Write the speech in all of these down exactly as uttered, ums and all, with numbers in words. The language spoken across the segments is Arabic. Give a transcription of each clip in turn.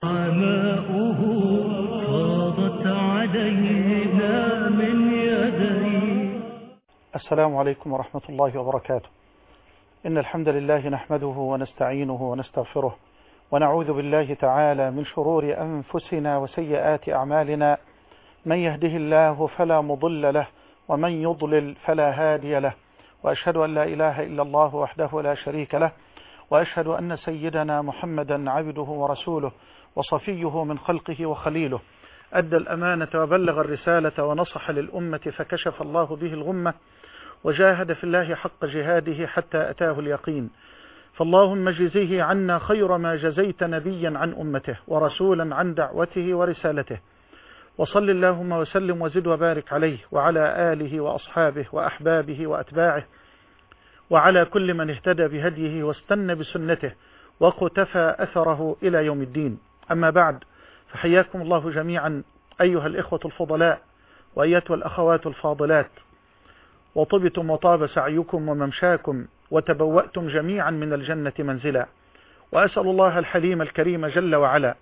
عماؤه فاضت علينا من يدي. السلام عليكم ورحمة الله وبركاته. إن الحمد لله نحمده ونستعينه ونستغفره ونعوذ بالله تعالى من شرور أنفسنا وسيئات أعمالنا. من يهده الله فلا مضل له ومن يضلل فلا هادي له، وأشهد أن لا إله إلا الله وحده لا شريك له، وأشهد أن سيدنا محمدا عبده ورسوله وصفيه من خلقه وخليله، أدى الأمانة وبلغ الرسالة ونصح للأمة فكشف الله به الغمة وجاهد في الله حق جهاده حتى أتاه اليقين. فاللهم جزيه عنا خير ما جزيت نبيا عن أمته ورسولا عن دعوته ورسالته، وصل اللهم وسلم وزد وبارك عليه وعلى آله وأصحابه وأحبابه وأتباعه وعلى كل من اهتدى بهديه واستنى بسنته وقتفى أثره إلى يوم الدين. أما بعد، فحياكم الله جميعا أيها الإخوة الفضلاء وأيتها الأخوات الفاضلات، وطبتم وطاب سعيكم وممشاكم وتبوأتم جميعا من الجنة منزلا. وأسأل الله الحليم الكريم جل وعلا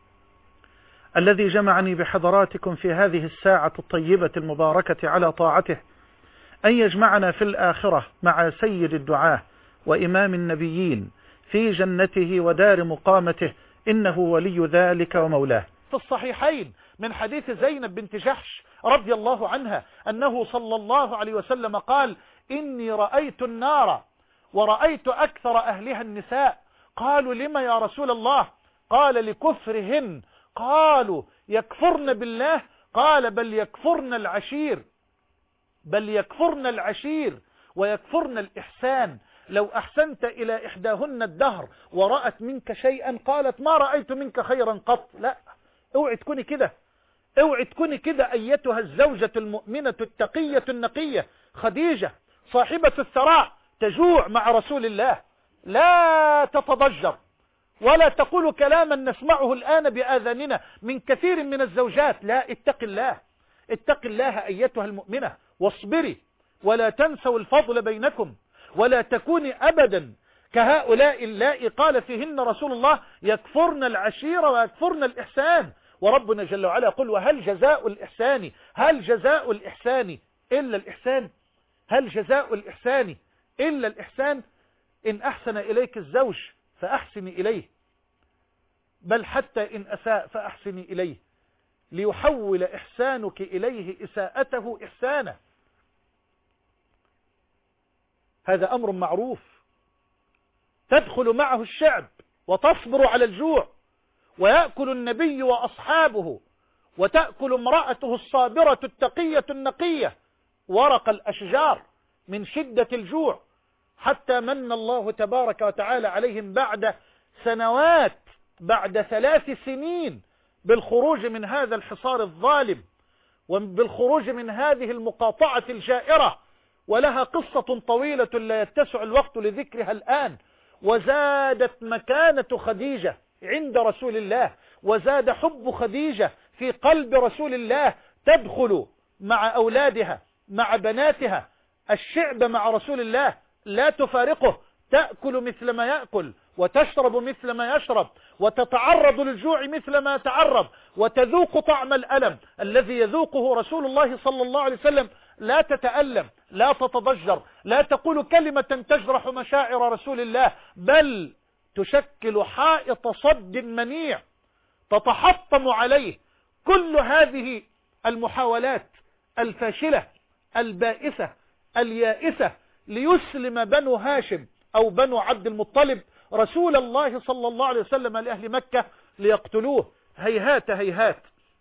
الذي جمعني بحضراتكم في هذه الساعة الطيبة المباركة على طاعته أن يجمعنا في الآخرة مع سيد الدعاة وإمام النبيين في جنته ودار مقامته، إنه ولي ذلك ومولاه. في الصحيحين من حديث زينب بنت جحش رضي الله عنها أنه صلى الله عليه وسلم قال: إني رأيت النار ورأيت أكثر أهلها النساء. قالوا: لما يا رسول الله؟ قال: لكفرهن. قالوا: يكفرن بالله؟ قال: بل يكفرن العشير بل يكفرن العشير ويكفرن الإحسان. لو أحسنت إلى إحداهن الدهر ورأت منك شيئا قالت: ما رأيت منك خيرا قط. لا، اوعي تكوني كده، اوعي تكوني كده أيتها الزوجة المؤمنة التقية النقية. خديجة صاحبة الثراء تجوع مع رسول الله، لا تتضجر ولا تقول كلاما نسمعه الآن بآذاننا من كثير من الزوجات. لا، اتق الله، اتق الله أيتها المؤمنة، واصبري ولا تنسوا الفضل بينكم، ولا تكوني أبدا كهؤلاء اللائي قال فيهن رسول الله: يكفرن العشير ويكفرن الإحسان. وربنا جل وعلا يقول: وهل جزاء الإحسان هل جزاء الإحسان إلا الإحسان؟ هل جزاء الإحسان إلا الإحسان؟ إن أحسن إليك الزوج فأحسني إليه، بل حتى إن أساء فأحسني إليه، ليحول إحسانك إليه إساءته إحسانا. هذا أمر معروف. تدخل معه الشعب وتصبر على الجوع، ويأكل النبي وأصحابه وتأكل امرأته الصابرة التقية النقية ورق الأشجار من شدة الجوع، حتى من الله تبارك وتعالى عليهم بعد سنوات، بعد ثلاث سنين، بالخروج من هذا الحصار الظالم وبالخروج من هذه المقاطعة الجائرة، ولها قصة طويلة لا يتسع الوقت لذكرها الآن. وزادت مكانة خديجة عند رسول الله، وزاد حب خديجة في قلب رسول الله، تدخل مع أولادها مع بناتها الشعب مع رسول الله، لا تفارقه، تأكل مثل ما يأكل وتشرب مثل ما يشرب وتتعرض للجوع مثل ما يتعرض وتذوق طعم الألم الذي يذوقه رسول الله صلى الله عليه وسلم. لا تتألم، لا تتضجر، لا تقول كلمة تجرح مشاعر رسول الله، بل تشكل حائط صد منيع تتحطم عليه كل هذه المحاولات الفاشلة البائسة اليائسة ليسلم بنو هاشم أو بنو عبد المطلب رسول الله صلى الله عليه وسلم لأهل مكة ليقتلوه. هيهات هيهات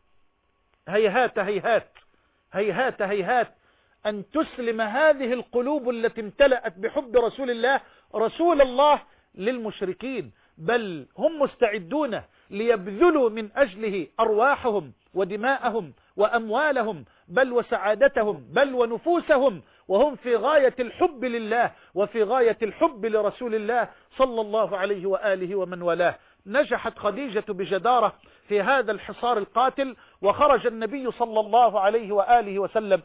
هيهات هيهات هيهات هيهات أن تسلم هذه القلوب التي امتلأت بحب رسول الله رسول الله للمشركين، بل هم مستعدون ليبذلوا من أجله أرواحهم ودماءهم وأموالهم، بل وسعادتهم، بل ونفوسهم، وهم في غاية الحب لله وفي غاية الحب لرسول الله صلى الله عليه وآله ومن والاه. نجحت خديجة بجدارة في هذا الحصار القاتل، وخرج النبي صلى الله عليه وآله وسلم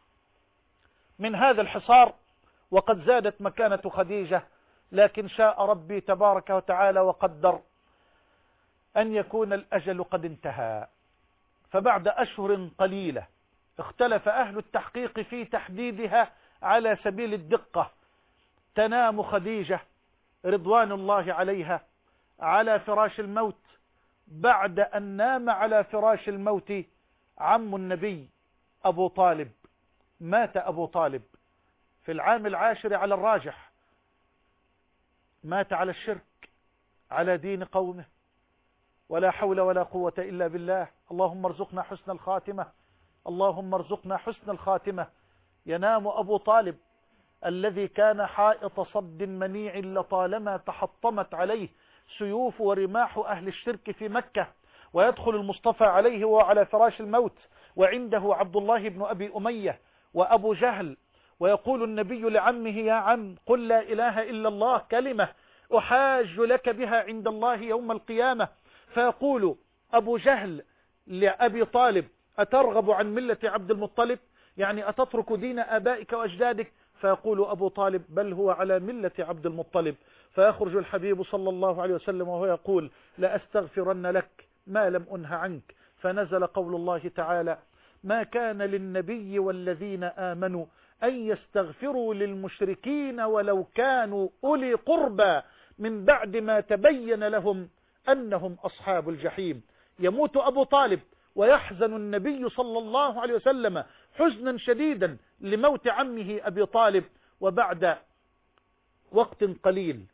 من هذا الحصار وقد زادت مكانة خديجة، لكن شاء ربي تبارك وتعالى وقدر أن يكون الأجل قد انتهى. فبعد أشهر قليلة اختلف أهل التحقيق في تحديدها على سبيل الدقة. تنام خديجة رضوان الله عليها على فراش الموت بعد أن نام على فراش الموت عم النبي أبو طالب. مات أبو طالب في العام العاشر على الراجح، مات على الشرك على دين قومه، ولا حول ولا قوة إلا بالله. اللهم ارزقنا حسن الخاتمة، اللهم ارزقنا حسن الخاتمة. ينام أبو طالب الذي كان حائط صد منيع لطالما تحطمت عليه سيوف ورماح أهل الشرك في مكة، ويدخل المصطفى عليه وعلى فراش الموت، وعنده عبد الله بن أبي أمية وأبو جهل، ويقول النبي لعمه: يا عم قل لا إله إلا الله كلمة أحاج لك بها عند الله يوم القيامة. فيقول أبو جهل لأبي طالب: أترغب عن ملة عبد المطلب؟ يعني أتترك دين آبائك وأجدادك؟ فيقول أبو طالب: بل هو على ملة عبد المطلب. فيخرج الحبيب صلى الله عليه وسلم وهو يقول: لأستغفرن لك ما لم أنه عنك. فنزل قول الله تعالى: ما كان للنبي والذين آمنوا أن يستغفروا للمشركين ولو كانوا أولي قربى من بعد ما تبين لهم أنهم أصحاب الجحيم. يموت أبو طالب ويحزن النبي صلى الله عليه وسلم حزنا شديدا لموت عمه أبي طالب. وبعد وقت قليل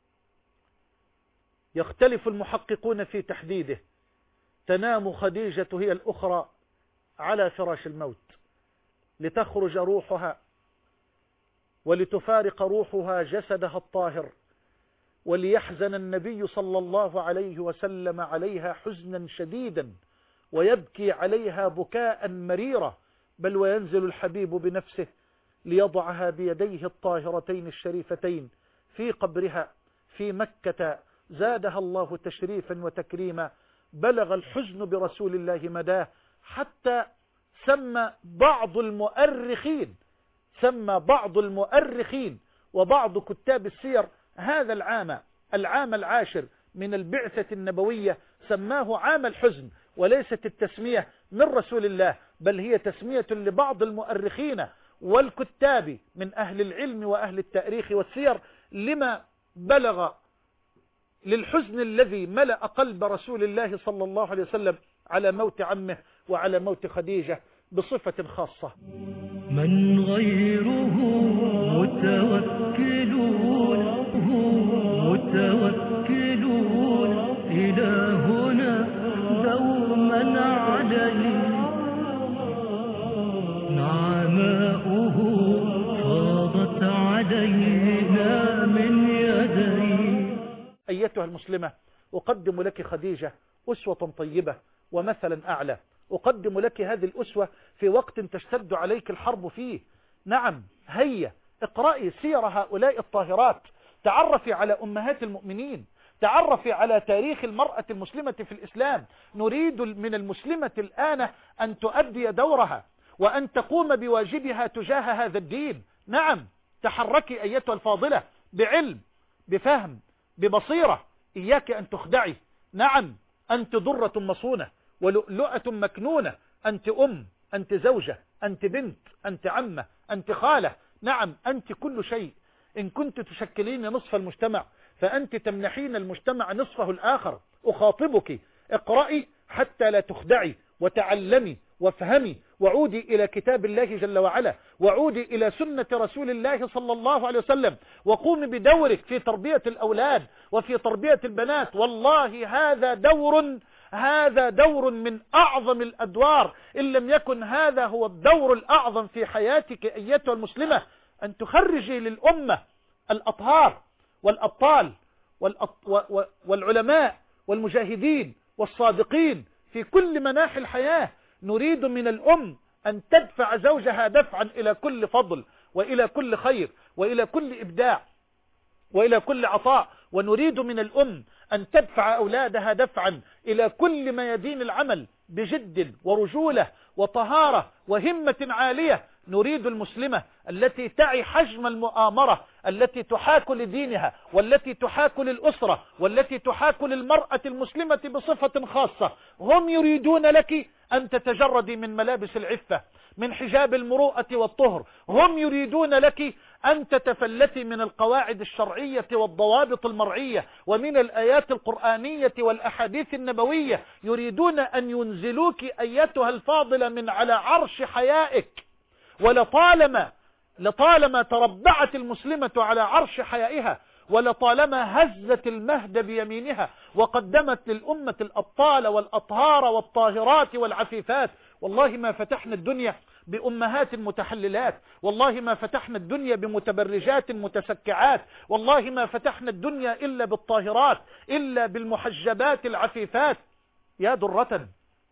يختلف المحققون في تحديده. تنام خديجة هي الأخرى على فراش الموت لتخرج روحها ولتفارق روحها جسدها الطاهر، وليحزن النبي صلى الله عليه وسلم عليها حزنا شديدا ويبكي عليها بكاء مريرا، بل وينزل الحبيب بنفسه ليضعها بيديه الطاهرتين الشريفتين في قبرها في مكة زادها الله تشريفا وتكريما. بلغ الحزن برسول الله مداه حتى سمى بعض المؤرخين سمى بعض المؤرخين وبعض كتاب السير هذا العام العام العاشر من البعثة النبوية سماه عام الحزن، وليست التسمية من رسول الله، بل هي تسمية لبعض المؤرخين والكتاب من أهل العلم وأهل التاريخ والسير لما بلغ للحزن الذي ملأ قلب رسول الله صلى الله عليه وسلم على موت عمه وعلى موت خديجة بصفة خاصة. من غيره متوكلون متوكلون إلهنا دوما عليه نعماؤه فاضت علينا من يديه. أيتها المسلمة، أقدم لك خديجة أسوة طيبة ومثلا أعلى. أقدم لك هذه الأسوة في وقت تشتد عليك الحرب فيه. نعم، هيا اقرأي سير هؤلاء الطاهرات، تعرفي على أمهات المؤمنين، تعرفي على تاريخ المرأة المسلمة في الإسلام. نريد من المسلمة الآن أن تؤدي دورها وأن تقوم بواجبها تجاه هذا الدين. نعم، تحركي أيتها الفاضلة بعلم بفهم ببصيرة، إياك أن تخدعي. نعم، أنت ضرة مصونة ولؤلؤة مكنونة، أنت أم، أنت زوجة، أنت بنت، أنت عمة، أنت خالة. نعم، أنت كل شيء. إن كنت تشكلين نصف المجتمع فأنت تمنحين المجتمع نصفه الآخر. أخاطبك، اقرأي حتى لا تخدعي، وتعلمي وافهمي، وعودي إلى كتاب الله جل وعلا، وعودي إلى سنة رسول الله صلى الله عليه وسلم، وقومي بدورك في تربية الأولاد وفي تربية البنات. والله هذا دور هذا دور من أعظم الأدوار، إن لم يكن هذا هو الدور الأعظم في حياتك أيتها المسلمة، أن تخرجي للأمة الأطهار والأبطال والعلماء والمجاهدين والصادقين في كل مناحي الحياة. نريد من الأم أن تدفع زوجها دفعا إلى كل فضل وإلى كل خير وإلى كل إبداع وإلى كل عطاء. ونريد من الأم أن تدفع أولادها دفعا إلى كل ميادين العمل بجد ورجولة وطهارة وهمة عالية. نريد المسلمة التي تعي حجم المؤامرة، التي تحاك لدينها، والتي تحاك للأسرة، والتي تحاك للمرأة المسلمة بصفة خاصة. هم يريدون لك أن تتجردي من ملابس العفة، من حجاب المروءة والطهر. هم يريدون لك أن تتفلتي من القواعد الشرعية والضوابط المرعية ومن الآيات القرآنية والأحاديث النبوية. يريدون أن ينزلوك أيتها الفاضلة من على عرش حيائك. ولطالما لطالما تربعت المسلمة على عرش حيائها، ولطالما هزت المهد بيمينها وقدمت للأمة الأبطال والأطهار والطاهرات والعفيفات. والله ما فتحنا الدنيا بأمهات متحللات، والله ما فتحنا الدنيا بمتبرجات متسكعات، والله ما فتحنا الدنيا إلا بالطاهرات، إلا بالمحجبات العفيفات. يا درة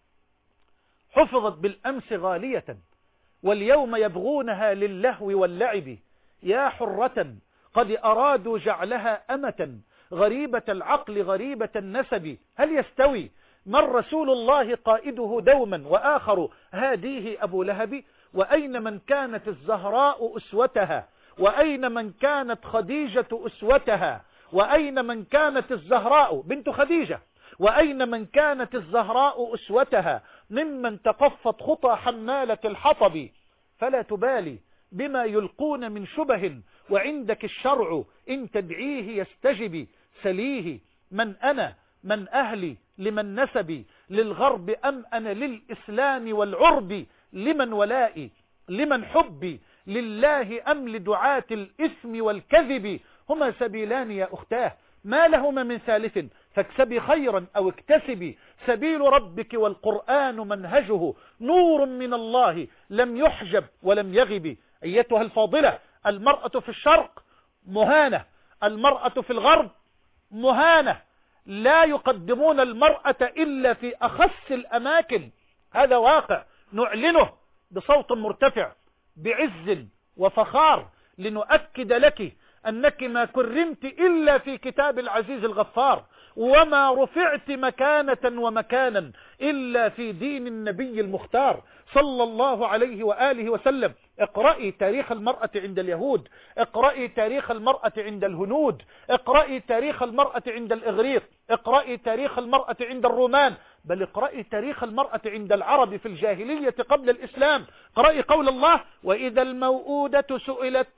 حفظت بالأمس غالية واليوم يبغونها للهو واللعب. يا حرة قد أرادوا جعلها أمة غريبة العقل غريبة النسب. هل يستوي من رسول الله قائده دوما وآخر هاديه أبو لهب؟ وأين من كانت الزهراء أسوتها؟ وأين من كانت خديجة أسوتها؟ وأين من كانت الزهراء بنت خديجة؟ وأين من كانت الزهراء أسوتها ممن تقفت خطى حمالة الحطب؟ فلا تبالي بما يلقون من شبه وعندك الشرع إن تدعيه يستجب. سليه من أنا من أهلي لمن نسبي للغرب أم أنا للإسلام والعرب؟ لمن ولائي لمن حبي لله أم لدعاة الإثم والكذب؟ هما سبيلان يا أختاه ما لهما من ثالث، فاكسبي خيرا أو اكتسبي. سبيل ربك والقرآن منهجه نور من الله لم يحجب ولم يغب. أيتها الفاضلة، المرأة في الشرق مهانة، المرأة في الغرب مهانة. لا يقدمون المرأة إلا في أخص الأماكن. هذا واقع نعلنه بصوت مرتفع بعز وفخار لنؤكد لك أنك ما كرمت إلا في كتاب العزيز الغفار، وما رفعت مكانة ومكانا إلا في دين النبي المختار صلى الله عليه وآله وسلم. اقرأي تاريخ المرأة عند اليهود، اقرأي تاريخ المرأة عند الهنود، اقرأي تاريخ المرأة عند الإغريق، اقرأي تاريخ المرأة عند الرومان، بل اقرأي تاريخ المرأة عند العرب في الجاهلية قبل الإسلام. اقرأي قول الله: وإذا الموءودة سئلت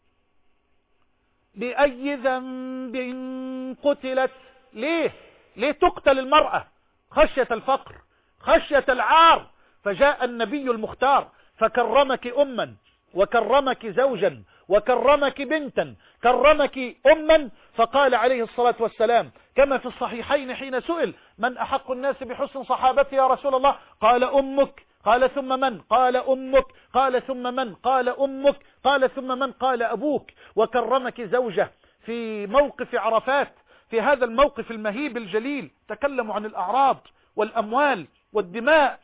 بأي ذنب قتلت. ليه ليه تقتل المرأة؟ خشية الفقر، خشية العار. فجاء النبي المختار فكرمك أما وكرمك زوجا وكرمك بنتا، كرمك أما، فقال عليه الصلاة والسلام كما في الصحيحين حين سئل: من أحق الناس بحسن صحابتي يا رسول الله؟ قال أمك. قال ثم من؟ قال أمك. قال ثم من؟ قال أمك. قال ثم من؟ قال أبوك. وكرمك زوجة في موقف عرفات، في هذا الموقف المهيب الجليل، تكلموا عن الأعراض والأموال والدماء،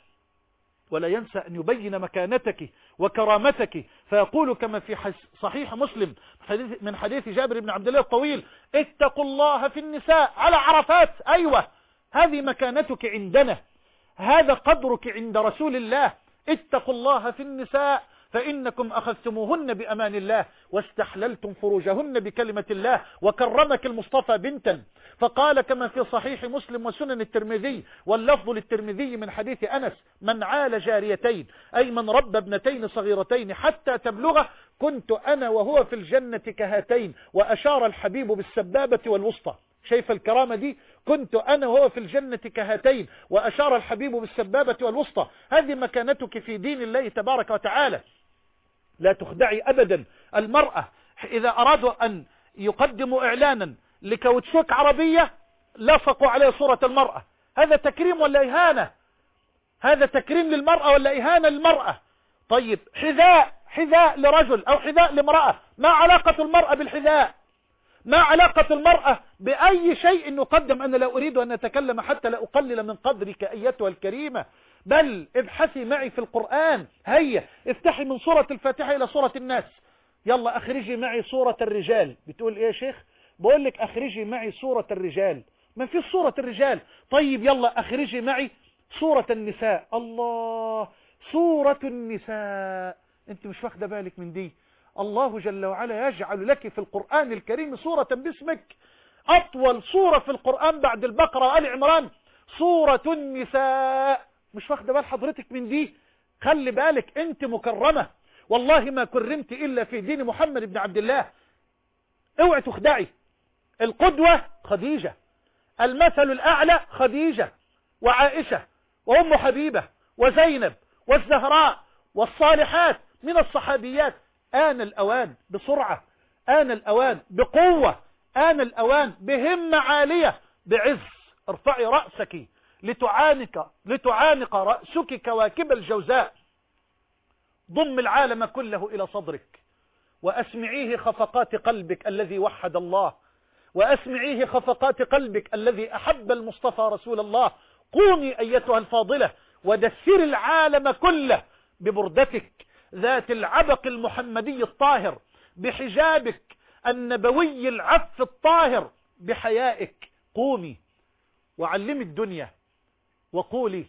ولا ينسى أن يبين مكانتك وكرامتك، فيقول كما في صحيح مسلم من حديث جابر بن عبد الله الطويل: اتقوا الله في النساء على عرفات. أيوة، هذه مكانتك عندنا، هذا قدرك عند رسول الله. اتقوا الله في النساء فإنكم أخذتموهن بأمان الله واستحللتم فروجهن بكلمة الله. وكرمك المصطفى بنتا، فقال كما في صحيح مسلم وسنن الترمذي واللفظ للترمذي من حديث أنس: من عال جاريتين، أي من رب ابنتين صغيرتين حتى تبلغ، كنت أنا وهو في الجنة كهاتين. وأشار الحبيب بالسبابة والوسطى. شايف الكرامة دي؟ كنت أنا وهو في الجنة كهاتين، وأشار الحبيب بالسبابة والوسطى. هذه مكانتك في دين الله تبارك وتعالى. لا تخدعي أبدا. المرأة إذا أرادوا أن يقدموا إعلانا لكاوتشوك عربية لصقوا عليه صورة المرأة. هذا تكريم ولا إهانة؟ هذا تكريم للمرأة ولا إهانة للمرأة؟ طيب، حذاء حذاء لرجل أو حذاء لامرأة، ما علاقة المرأة بالحذاء؟ ما علاقة المرأة بأي شيء نقدم؟ أنا لا أريد أن أتكلم حتى لا أقلل من قدرك أيتها الكريمة، بل ابحثي معي في القرآن. هيا افتحي من سورة الفاتحة إلى سورة الناس. يلا أخرجي معي سورة الرجال. بتقول إيه يا شيخ؟ بقول لك أخرجي معي سورة الرجال. ما في سورة الرجال؟ طيب يلا أخرجي معي سورة النساء. الله، سورة النساء. انت مش واخده بالك من دي. الله جل وعلا يجعل لك في القرآن الكريم سورة باسمك، أطول سورة في القرآن بعد البقرة وآل عمران سورة النساء. مش واخده بال حضرتك من دي؟ خلي بالك انت مكرمة، والله ما كرمت إلا في دين محمد بن عبد الله. اوعي تخدعي. القدوة خديجة، المثل الأعلى خديجة وعائشة وأم حبيبة وزينب والزهراء والصالحات من الصحابيات. آن الأوان بسرعة، آن الأوان بقوة، آن الأوان بهمة عالية بعز. ارفعي رأسك لتعانق, لتعانق رأسك كواكب الجوزاء. ضم العالم كله إلى صدرك وأسمعيه خفقات قلبك الذي وحد الله، وأسمعيه خفقات قلبك الذي أحب المصطفى رسول الله. قومي أيتها الفاضلة ودثري العالم كله ببردتك ذات العبق المحمدي الطاهر، بحجابك النبوي العف الطاهر، بحيائك. قومي وعلمي الدنيا وقولي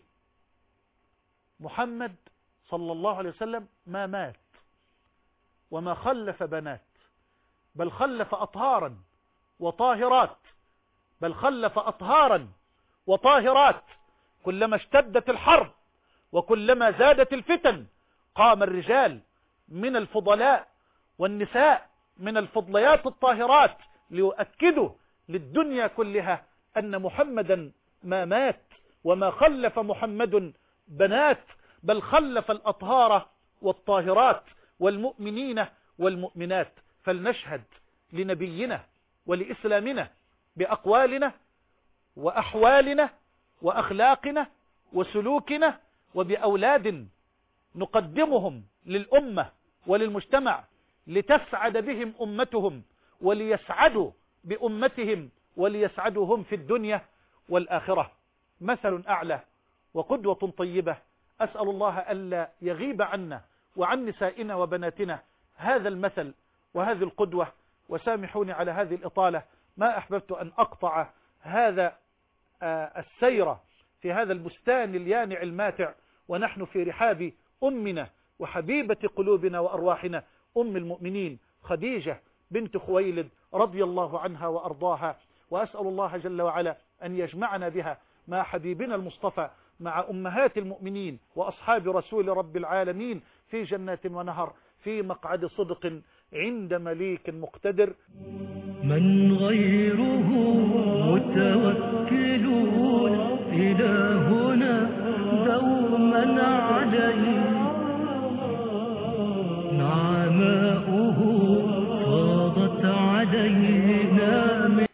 محمد صلى الله عليه وسلم ما مات وما خلف بنات، بل خلف أطهارا وطاهرات، بل خلف أطهارا وطاهرات. كلما اشتدت الحرب وكلما زادت الفتن قام الرجال من الفضلاء والنساء من الفضليات الطاهرات ليؤكدوا للدنيا كلها أن محمدا ما مات وما خلف محمد بنات، بل خلف الأطهار والطاهرات والمؤمنين والمؤمنات. فلنشهد لنبينا ولإسلامنا بأقوالنا وأحوالنا وأخلاقنا وسلوكنا، وبأولاد نقدمهم للأمة وللمجتمع لتسعد بهم أمتهم وليسعدوا بأمتهم وليسعدوا هم في الدنيا والآخرة. مثل أعلى وقدوة طيبة. أسأل الله ألا يغيب عنا وعن نسائنا وبناتنا هذا المثل وهذه القدوة. وسامحوني على هذه الإطالة، ما أحببت أن أقطع هذا السير في هذا البستان اليانع الماتع ونحن في رحاب أمنا وحبيبة قلوبنا وأرواحنا أم المؤمنين خديجة بنت خويلد رضي الله عنها وأرضاها. وأسأل الله جل وعلا أن يجمعنا بها مع حبيبنا المصطفى مع أمهات المؤمنين وأصحاب رسول رب العالمين في جنات ونهر في مقعد صدق عند مليك مقتدر. من غيره